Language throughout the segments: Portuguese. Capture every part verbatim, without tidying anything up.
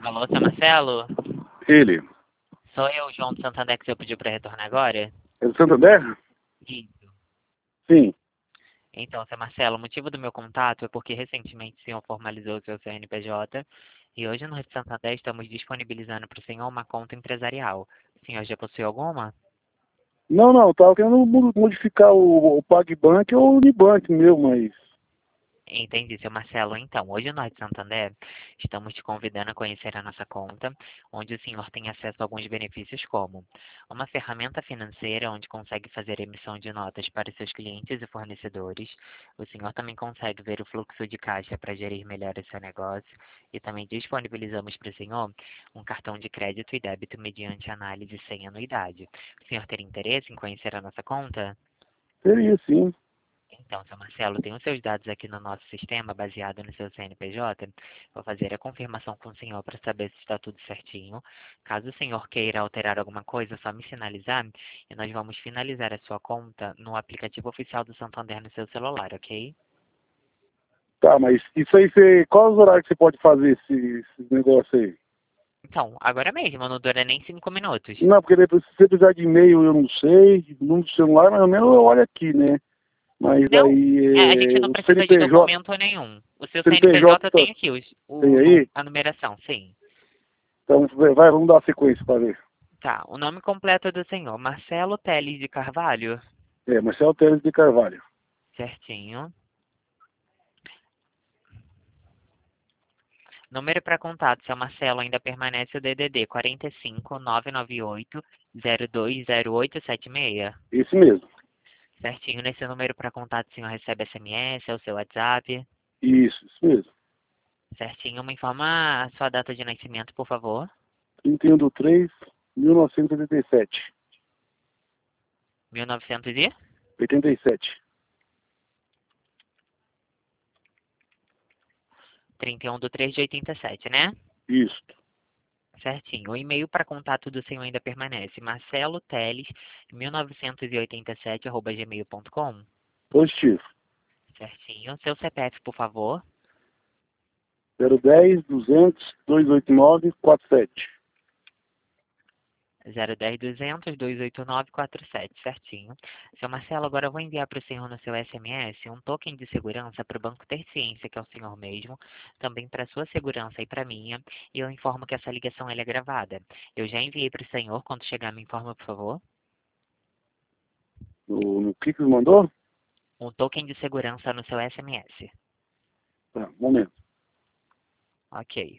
Alô, seu Marcelo? Ele. Sou eu, João do Santander, que você pediu para retornar agora? É do Santander? Isso. Sim. Então, seu Marcelo, o motivo do meu contato é porque recentemente o senhor formalizou o seu C N P J e hoje no Santander estamos disponibilizando para o senhor uma conta empresarial. O senhor já possui alguma? Não, não, eu tava querendo mo- modificar o, o PagBank ou o Unibank meu, mas... Entendi, seu Marcelo. Então, hoje nós de Santander estamos te convidando a conhecer a nossa conta, onde o senhor tem acesso a alguns benefícios como uma ferramenta financeira onde consegue fazer emissão de notas para seus clientes e fornecedores. O senhor também consegue ver o fluxo de caixa para gerir melhor o seu negócio e também disponibilizamos para o senhor um cartão de crédito e débito mediante análise sem anuidade. O senhor teria interesse em conhecer a nossa conta? Seria, sim. Então, seu Marcelo, tem os seus dados aqui no nosso sistema, baseado no seu C N P J. Vou fazer a confirmação com o senhor para saber se está tudo certinho. Caso o senhor queira alterar alguma coisa, é só me sinalizar e nós vamos finalizar a sua conta no aplicativo oficial do Santander no seu celular, ok? Tá, mas isso aí, você, qual os horários que você pode fazer esse, esse negócio aí? Então, agora mesmo, não dura nem cinco minutos. Não, porque depois, se você precisar de e-mail, eu não sei. Número do celular, mais ou menos, eu olho aqui, né? Mas Não, é, a aí, gente é, não o precisa de C N P J, documento nenhum. O seu C N P J C N P J tá, tem aqui os, tem o, nu- aí? a numeração, sim. Então, vai, vamos dar uma sequência para ver. Tá, o nome completo do senhor, Marcelo Teles de Carvalho. É, Marcelo Teles de Carvalho. Certinho. Número para contato, seu Marcelo, ainda permanece o D D D quarenta e cinco, nove nove oito, zero dois zero oito sete seis. Esse mesmo. Certinho, nesse número para contato o senhor recebe S M S, é o seu WhatsApp. Isso, isso mesmo. Certinho, me informa a sua data de nascimento, por favor. trinta e um de três de mil novecentos e oitenta e sete. mil e novecentos e oitenta e sete. trinta e um de três de oitenta e sete, né? Isso. Certinho. O e-mail para contato do senhor ainda permanece. marcelo teles mil novecentos e oitenta e sete arroba gmail ponto com. Positivo. Certinho. Seu C P F, por favor. zero dez, duzentos, duzentos e oitenta e nove, quarenta e sete. zero dez duzentos, duzentos e oitenta e nove, quarenta e sete, certinho. Seu Marcelo, agora eu vou enviar para o senhor no seu S M S um token de segurança para o banco ter ciência, que é o senhor mesmo, também para sua segurança e para minha, e eu informo que essa ligação ela é gravada. Eu já enviei para o senhor, quando chegar me informa, por favor. No, no que que ele mandou? Um token de segurança no seu S M S. Tá, um momento. Ok.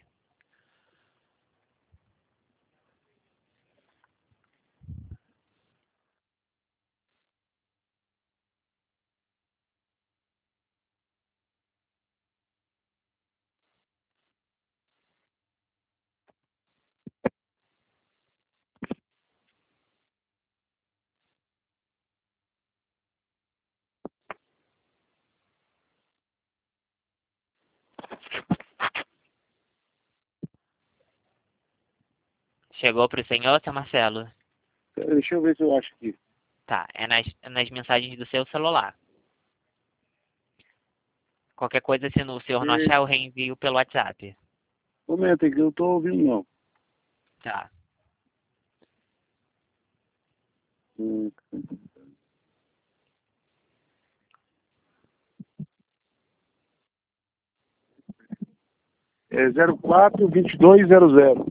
Chegou para o senhor, seu Marcelo? Pera, deixa eu ver se eu acho aqui. Tá, é nas, nas mensagens do seu celular. Qualquer coisa, se no- o senhor não É, achar, eu reenvio pelo WhatsApp. um momento aqui, eu tô ouvindo não. Tá. Hum, É zero quatro, vinte e dois zero zero.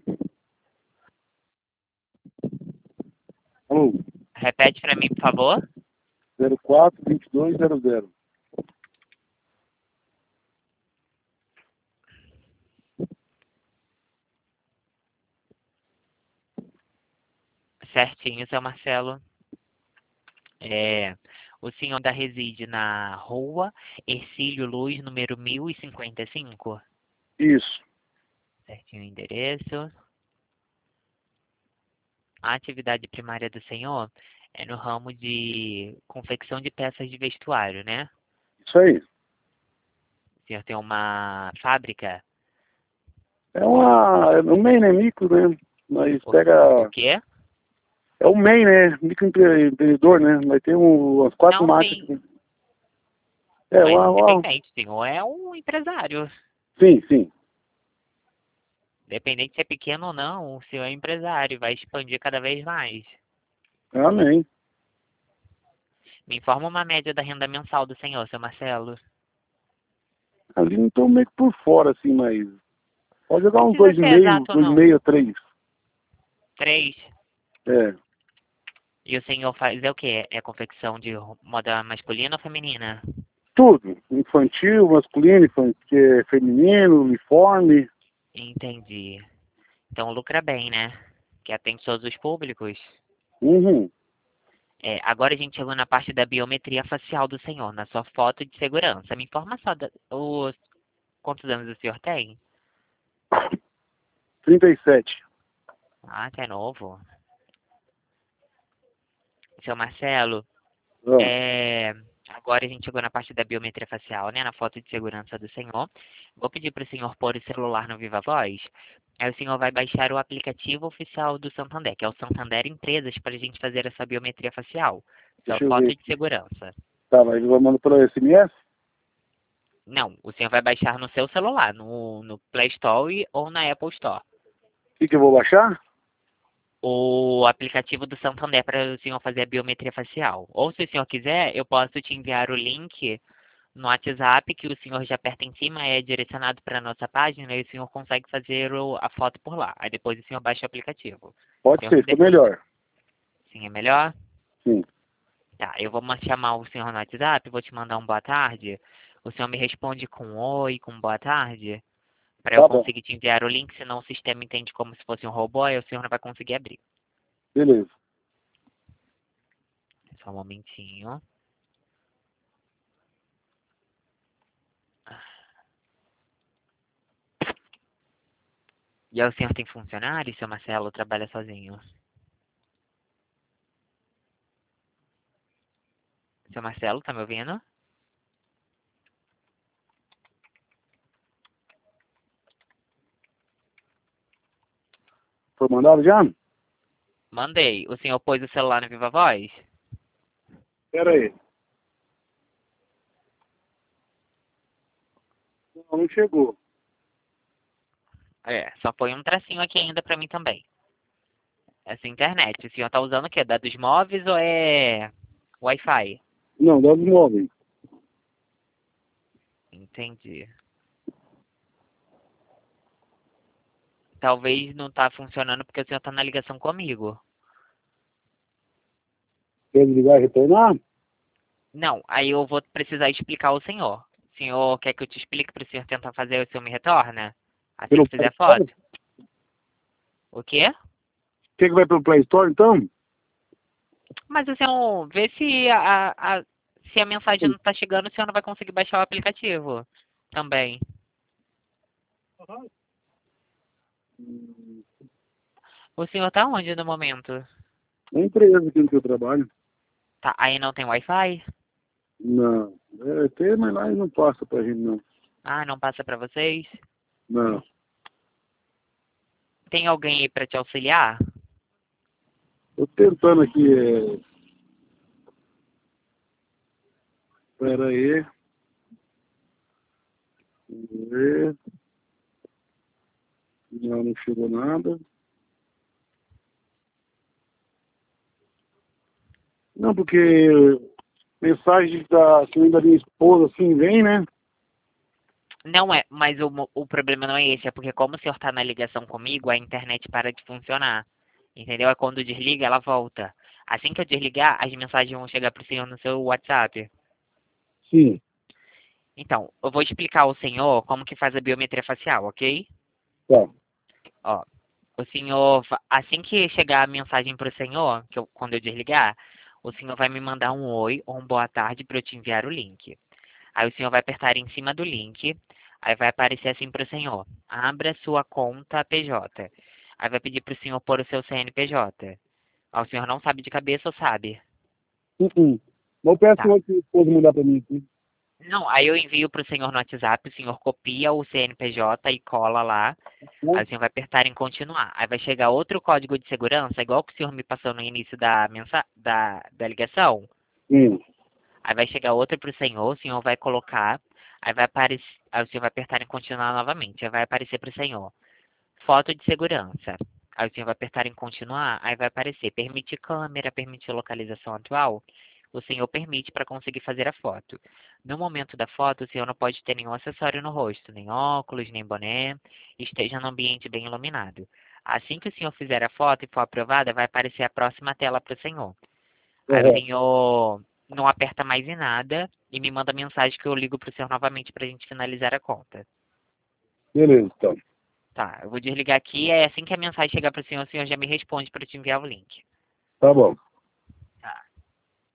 Alô? Repete para mim, por favor. zero quatro, vinte e dois zero zero. Certinho, seu Marcelo. É, o senhor ainda reside na rua Ercílio Luz, número mil e cinquenta e cinco? Isso. Certinho o endereço. A atividade primária do senhor é no ramo de confecção de peças de vestuário, né? Isso aí. O senhor tem uma fábrica? É uma... É um main, né? Micro, né? Nós O, o pega... quê? É o main, né? Microempreendedor, né? Nós temos umas quatro Não, máquinas. sim. É, Mas uma, uma... independente, o senhor é um empresário. Sim, sim. independente se é pequeno ou não, o senhor é empresário, vai expandir cada vez mais. Amém. Me informa uma média da renda mensal do senhor, seu Marcelo. Ali não estou meio que por fora, assim, mas... Pode jogar Não uns precisa dois e ser meio, exato, dois e não. meio, três. Três. É. E o senhor faz é o quê? É confecção de moda masculina ou feminina? Tudo. Infantil, masculino, infantil, feminino, uniforme. Entendi. Então lucra bem, né? Que atende todos os públicos. Uhum. É, agora a gente chegou na parte da biometria facial do senhor, na sua foto de segurança. Me informa só da, os, quantos anos o senhor tem? trinta e sete. Ah, até novo. Seu Marcelo, Ah, é, agora a gente chegou na parte da biometria facial, né? Na foto de segurança do senhor. Vou pedir para o senhor pôr o celular no Viva Voz. Aí o senhor vai baixar o aplicativo oficial do Santander, que é o Santander Empresas, para a gente fazer essa biometria facial. Sua deixa eu foto ver de aqui. segurança. Tá, mas ele vai mandar pelo S M S? Não, o senhor vai baixar no seu celular, no, no Play Store ou na Apple Store. O que, que eu vou baixar? O aplicativo do Santander para o senhor fazer a biometria facial. Ou se o senhor quiser, eu posso te enviar o link no WhatsApp, que o senhor já aperta em cima, é direcionado para a nossa página, e o senhor consegue fazer o- a foto por lá. Aí depois o senhor baixa o aplicativo. O Pode senhor ser, que fica decide. melhor. Sim, é melhor? Sim. Tá, eu vou ma- chamar o senhor no WhatsApp, vou te mandar um boa tarde. O senhor me responde com um oi, com boa tarde, para eu Tá bom. conseguir te enviar o link, senão o sistema entende como se fosse um robô e o senhor não vai conseguir abrir. Beleza. Só um momentinho. E aí o senhor tem funcionário, seu Marcelo, ou trabalha sozinho? Seu Marcelo, tá me ouvindo? Foi mandado já? Mandei. O senhor pôs o celular no Viva Voz? Pera aí. Não, não chegou. É, só põe um tracinho aqui ainda pra mim também. Essa internet, o senhor tá usando o quê? Dados móveis ou é Wi-Fi? Não, dados móveis. Entendi. Talvez não tá funcionando porque o senhor tá na ligação comigo. Quer desligar e retornar? Não, aí eu vou precisar explicar ao senhor. O senhor quer que eu te explique para o senhor tentar fazer e o senhor me retorna? Assim Pelo que Play fizer Store? foto? O quê? Quer que vai pelo Play Store, então? Mas o senhor vê se a, a, se a mensagem não tá chegando, o senhor não vai conseguir baixar o aplicativo também. O senhor tá onde no momento? É empresa aqui no que eu trabalho. Tá, aí não tem Wi-Fi? Não. É, tem, mas lá não passa pra gente, não. Ah, não passa para vocês? Não. Tem alguém aí para te auxiliar? Tô tentando aqui, é... Pera aí. Vamos ver. Não, não chegou nada. Não, porque mensagem da, que vem da minha esposa, assim, vem, né? Não é, mas o, mo- o problema não é esse, é porque como o senhor tá na ligação comigo, a internet para de funcionar. Entendeu? É quando desliga, ela volta. Assim que eu desligar, as mensagens vão chegar pro senhor no seu WhatsApp. Sim. Então, eu vou explicar ao senhor como que faz a biometria facial, ok? Tá. Ó, o senhor, va- assim que chegar a mensagem pro senhor, que eu, quando eu desligar, o senhor vai me mandar um oi ou um boa tarde para eu te enviar o link. Aí o senhor vai apertar em cima do link, aí vai aparecer assim para o senhor, abra sua conta P J. Aí vai pedir para o senhor pôr o seu C N P J. Aí o senhor não sabe de cabeça ou sabe? Uh -uh. Mas eu peço Tá. que minha esposa mandar pra mim aqui. Não, aí eu envio para o senhor no WhatsApp, o senhor copia o C N P J e cola lá. Aí Né? o senhor vai apertar em continuar. Aí vai chegar outro código de segurança, igual que o senhor me passou no início da, mensa da, da ligação. Sim. Aí vai chegar outro para o senhor, o senhor vai colocar, aí vai aparecer, aí o senhor vai apertar em continuar novamente, aí vai aparecer para o senhor. foto de segurança. Aí o senhor vai apertar em continuar, aí vai aparecer permitir câmera, permitir localização atual. O senhor permite para conseguir fazer a foto. No momento da foto, o senhor não pode ter nenhum acessório no rosto, nem óculos, nem boné, esteja no ambiente bem iluminado. Assim que o senhor fizer a foto e for aprovada, vai aparecer a próxima tela para o senhor. Aí o Correto. senhor não aperta mais em nada e me manda mensagem que eu ligo para o senhor novamente para a gente finalizar a conta. Beleza, então. Tá, eu vou desligar aqui, é assim que a mensagem chegar para o senhor, o senhor já me responde para te enviar o link. Tá bom.